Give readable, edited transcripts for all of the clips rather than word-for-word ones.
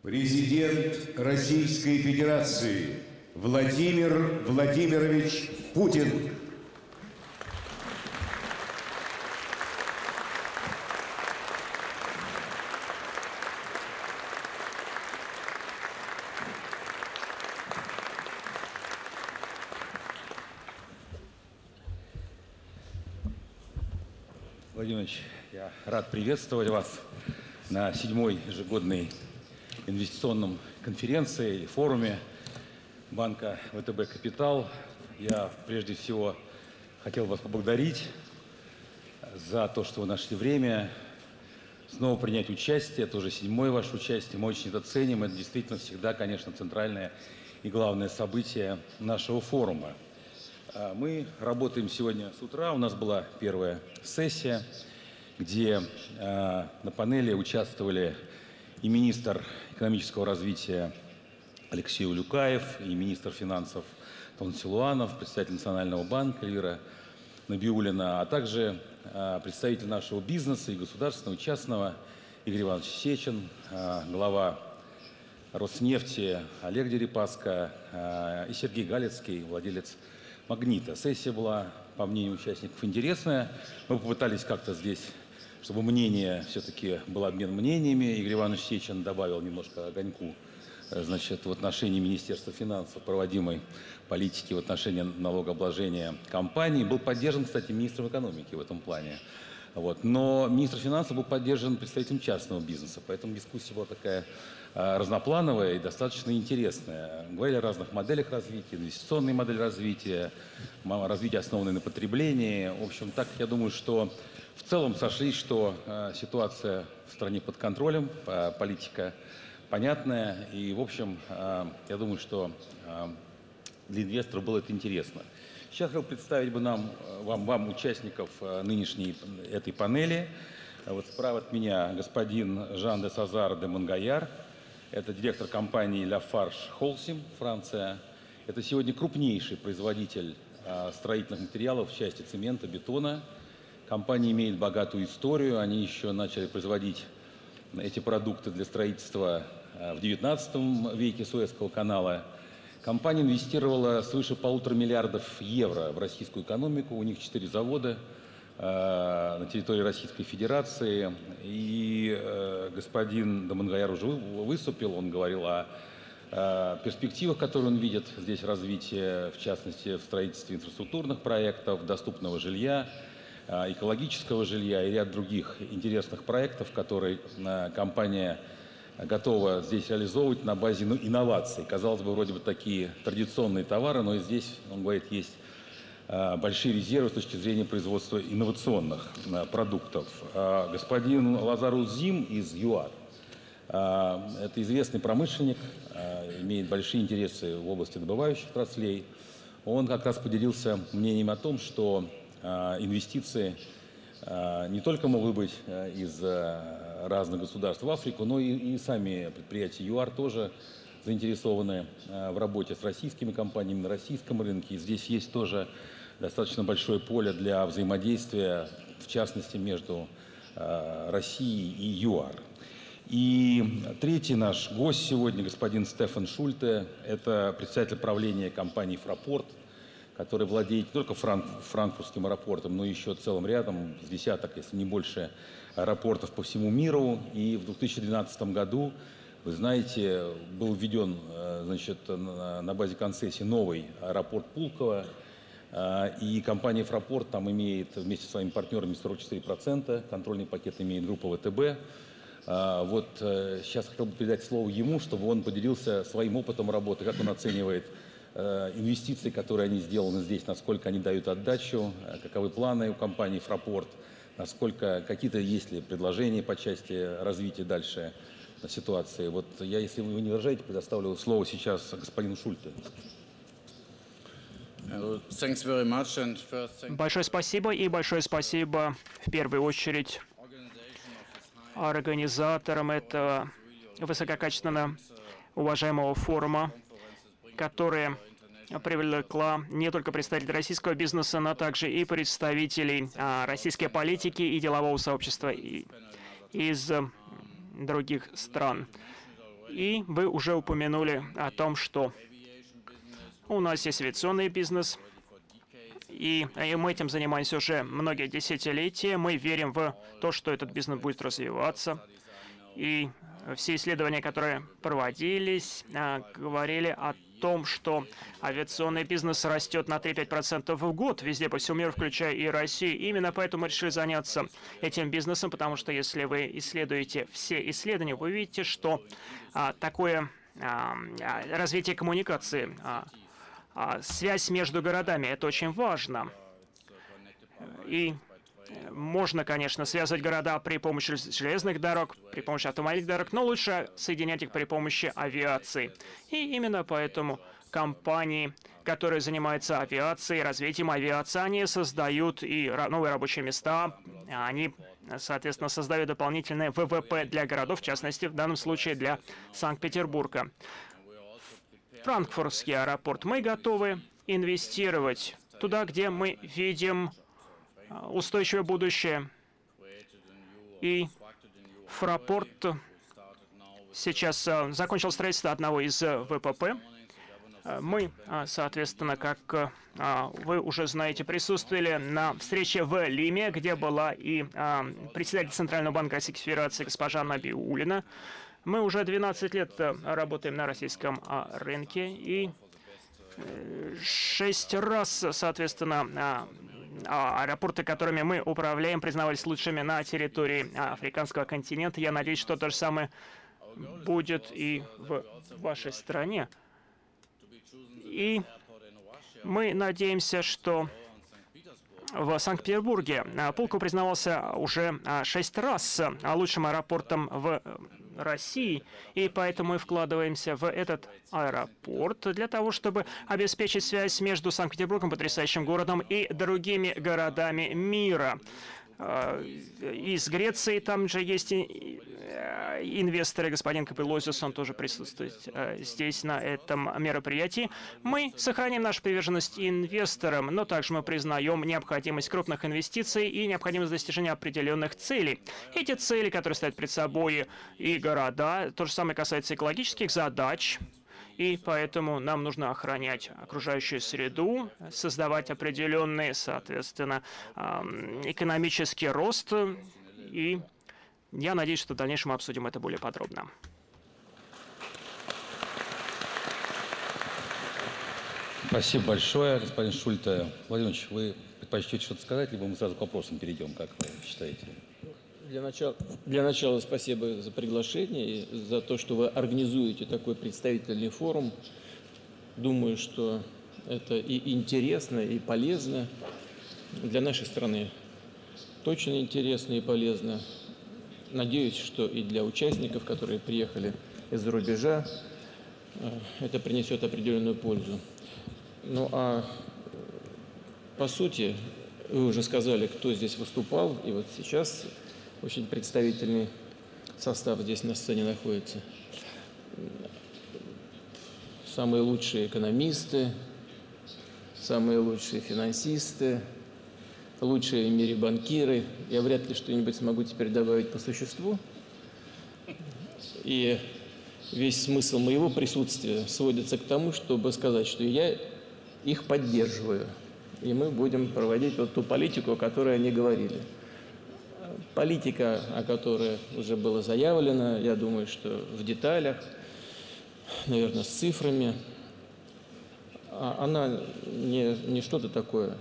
Президент Российской Федерации Владимир Владимирович Путин. Владимир Ильич, я рад приветствовать вас на 7-й ежегодной инвестиционном конференции или форуме банка ВТБ «Капитал». Я прежде всего хотел вас поблагодарить за то, что вы нашли время снова принять участие. Это уже 7-е ваше участие. Мы очень это ценим. Это действительно всегда, конечно, центральное и главное событие нашего форума. Мы работаем сегодня с утра. У нас была первая сессия, где на панели участвовали и министр экономического развития Алексей Улюкаев, и министр финансов Антон Силуанов, представитель Национального банка Эльвира Набиуллина, а также представитель нашего бизнеса и государственного, и частного Игорь Иванович Сечин, глава Роснефти Олег Дерипаска и Сергей Галицкий, владелец «Магнита». Сессия была, по мнению участников, интересная. Мы попытались как-то здесь, чтобы мнение все-таки был обмен мнениями. Игорь Иванович Сечин добавил немножко огоньку, значит, в отношении Министерства финансов, проводимой политики в отношении налогообложения компаний. Был поддержан, кстати, министром экономики в этом плане. Вот. Но министр финансов был поддержан представителем частного бизнеса, поэтому дискуссия была такая разноплановая и достаточно интересная. Говорили о разных моделях развития, инвестиционной модели развития, развитие, основанное на потреблении. В общем, так я думаю, что в целом сошлись, что ситуация в стране под контролем, политика понятная, и, в общем, я думаю, что для инвесторов было это интересно. Сейчас я хотел представить бы вам участников нынешней этой панели. Вот справа от меня господин Жан де Сазар де Монгаяр. Это директор компании Lafarge Holcim, Франция. Это сегодня крупнейший производитель строительных материалов в части цемента, бетона. Компания имеет богатую историю. Они еще начали производить эти продукты для строительства в XIX веке Суэцкого канала. Компания инвестировала свыше 1,5 миллиарда евро в российскую экономику. У них 4 завода на территории Российской Федерации. И господин де Монгаяр уже выступил, он говорил о перспективах, которые он видит здесь развитие, в частности, в строительстве инфраструктурных проектов, доступного жилья, экологического жилья и ряд других интересных проектов, которые компания готова здесь реализовывать на базе инноваций. Казалось бы, вроде бы такие традиционные товары, но и здесь, он говорит, есть большие резервы с точки зрения производства инновационных продуктов. Господин Лазар Узим из ЮАР. Это известный промышленник, имеет большие интересы в области добывающих отраслей. Он как раз поделился мнением о том, что инвестиции не только могут быть из разных государств в Африку, но и сами предприятия ЮАР тоже заинтересованы в работе с российскими компаниями на российском рынке. И здесь есть тоже достаточно большое поле для взаимодействия, в частности, между Россией и ЮАР. И третий наш гость сегодня, господин Стефан Шульте, это представитель правления компании «Фрапорт», который владеет не только франкфуртским аэропортом, но и еще целым рядом, с десяток, если не больше, аэропортов по всему миру. И в 2012 году, вы знаете, был введен, значит, на базе концессии новый аэропорт Пулково. И компания «Фрапорт» там имеет вместе с своими партнерами 44%, контрольный пакет имеет группа ВТБ. Вот сейчас хотел бы передать слово ему, чтобы он поделился своим опытом работы, как он оценивает инвестиции, которые они сделаны здесь, насколько они дают отдачу, каковы планы у компании «Фрапорт», насколько какие-то есть ли предложения по части развития дальше ситуации. Вот я, если вы не возражаете, предоставлю слово сейчас господину Шульте. Большое спасибо, и большое спасибо в первую очередь организаторам этого высококачественного уважаемого форума, которые привлекла не только представителей российского бизнеса, но также и представителей российской политики и делового сообщества из других стран. И вы уже упомянули о том, что у нас есть авиационный бизнес, и мы этим занимаемся уже многие десятилетия. Мы верим в то, что этот бизнес будет развиваться. И все исследования, которые проводились, говорили о том, что авиационный бизнес растет на 3-5% в год везде по всему миру, включая и Россию. Именно поэтому мы решили заняться этим бизнесом, потому что если вы исследуете все исследования, вы увидите, что такое развитие коммуникации, связь между городами — это очень важно. И можно, конечно, связывать города при помощи железных дорог, при помощи автомобильных дорог, но лучше соединять их при помощи авиации. И именно поэтому компании, которые занимаются авиацией, развитием авиации, они создают и новые рабочие места, они, соответственно, создают дополнительное ВВП для городов, в частности, в данном случае для Санкт-Петербурга. Франкфуртский аэропорт. Мы готовы инвестировать туда, где мы видим устойчивое будущее. И Фрапорт сейчас закончил строительство одного из ВПП. Мы, соответственно, как вы уже знаете, присутствовали на встрече в Лиме, где была и председатель Центрального банка Российской Федерации госпожа Набиуллина. Мы уже 12 лет работаем на российском рынке, и 6 раз, соответственно, аэропорты, которыми мы управляем, признавались лучшими на территории африканского континента. Я надеюсь, что то же самое будет и в вашей стране. И мы надеемся, что в Санкт-Петербурге Пулково признавался уже 6 раз лучшим аэропортом в России, и поэтому мы вкладываемся в этот аэропорт для того, чтобы обеспечить связь между Санкт-Петербургом, потрясающим городом, и другими городами мира. Из Греции там же есть инвесторы, господин Капелозис, он тоже присутствует здесь, на этом мероприятии. Мы сохраним нашу приверженность инвесторам, но также мы признаем необходимость крупных инвестиций и необходимость достижения определенных целей. Эти цели, которые стоят перед собой и города, то же самое касается экологических задач. И поэтому нам нужно охранять окружающую среду, создавать определенный, соответственно, экономический рост. И я надеюсь, что в дальнейшем мы обсудим это более подробно. Спасибо большое, господин Шульте. Владимир Ильич, вы предпочтете что-то сказать, либо мы сразу к вопросам перейдем, как вы считаете? Для начала спасибо за приглашение и за то, что вы организуете такой представительный форум. Думаю, что это и интересно, и полезно. Для нашей страны точно интересно и полезно. Надеюсь, что и для участников, которые приехали из-за рубежа, это принесет определенную пользу. Ну а по сути, вы уже сказали, кто здесь выступал, и вот сейчас очень представительный состав здесь на сцене находится. Самые лучшие экономисты, самые лучшие финансисты, лучшие в мире банкиры. Я вряд ли что-нибудь смогу теперь добавить по существу. И весь смысл моего присутствия сводится к тому, чтобы сказать, что я их поддерживаю. И мы будем проводить вот ту политику, о которой они говорили. Политика, о которой уже было заявлено, я думаю, что в деталях, наверное, с цифрами, она не что-то такое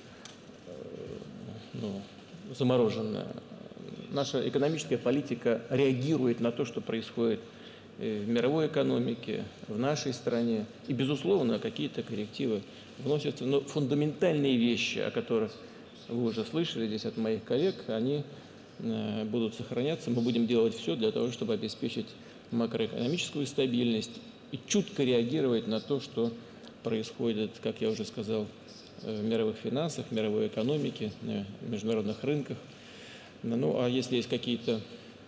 замороженное. Наша экономическая политика реагирует на то, что происходит в мировой экономике, в нашей стране. И, безусловно, какие-то коррективы вносятся. Но фундаментальные вещи, о которых вы уже слышали здесь от моих коллег, они будут сохраняться. Мы будем делать все для того, чтобы обеспечить макроэкономическую стабильность и чутко реагировать на то, что происходит, как я уже сказал, в мировых финансах, в мировой экономике, на международных рынках. Ну, а если есть какие-то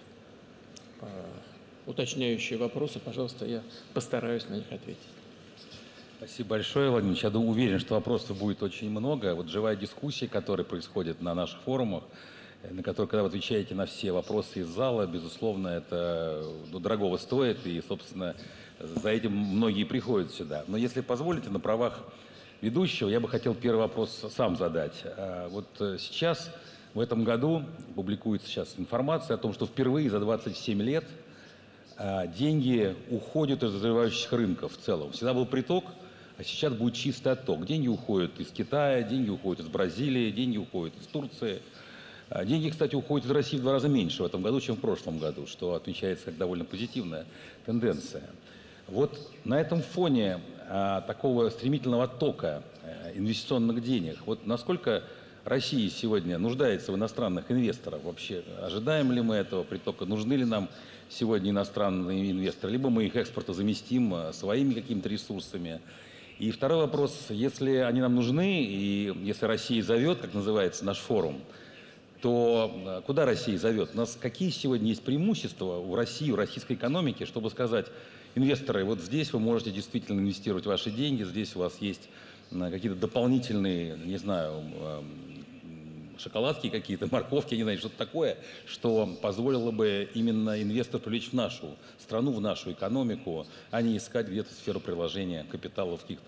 уточняющие вопросы, пожалуйста, я постараюсь на них ответить. Спасибо большое, Владимир Ильич. Я уверен, что вопросов будет очень много. Вот живая дискуссия, которая происходит на наших форумах, на который, когда вы отвечаете на все вопросы из зала, безусловно, это дорогого стоит, и, собственно, за этим многие приходят сюда. Но если позволите, на правах ведущего я бы хотел первый вопрос сам задать. Вот сейчас, в этом году, публикуется сейчас информация о том, что впервые за 27 лет деньги уходят из развивающихся рынков в целом. Всегда был приток, а сейчас будет чистый отток. Деньги уходят из Китая, деньги уходят из Бразилии, деньги уходят из Турции. Деньги, кстати, уходят из России в 2 раза меньше в этом году, чем в прошлом году, что отмечается как довольно позитивная тенденция. Вот на этом фоне такого стремительного оттока инвестиционных денег, вот насколько Россия сегодня нуждается в иностранных инвесторах вообще? Ожидаем ли мы этого притока? Нужны ли нам сегодня иностранные инвесторы? Либо мы их экспорта заместим своими какими-то ресурсами? И второй вопрос, если они нам нужны, и если Россия зовет, как называется наш форум, то куда Россия зовет? У нас какие сегодня есть преимущества в России, в российской экономике, чтобы сказать, инвесторы, вот здесь вы можете действительно инвестировать ваши деньги, здесь у вас есть какие-то дополнительные, не знаю, шоколадки какие-то, морковки, не знаю, что-то такое, что позволило бы именно инвестора привлечь в нашу страну, в нашу экономику, а не искать где-то сферу приложения капитала в каких-то